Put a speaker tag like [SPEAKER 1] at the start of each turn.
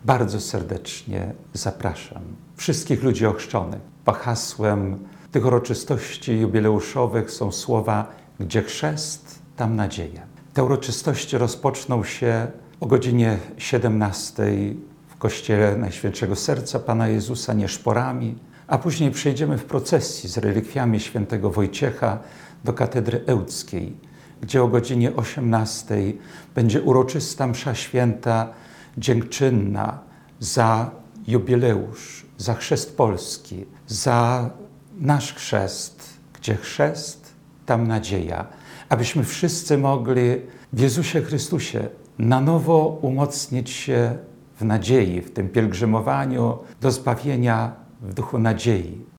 [SPEAKER 1] Bardzo serdecznie zapraszam wszystkich ludzi ochrzczonych. Hasłem tych uroczystości jubileuszowych są słowa: gdzie chrzest, tam nadzieja. Te uroczystości rozpoczną się o godzinie 17 w kościele Najświętszego Serca Pana Jezusa nieszporami, a później przejdziemy w procesji z relikwiami świętego Wojciecha do katedry ełckiej, gdzie o godzinie 18 będzie uroczysta msza święta dziękczynna za jubileusz, za chrzest Polski, za nasz chrzest. Gdzie chrzest, tam nadzieja. Abyśmy wszyscy mogli w Jezusie Chrystusie na nowo umocnić się w nadziei, w tym pielgrzymowaniu do zbawienia w duchu nadziei.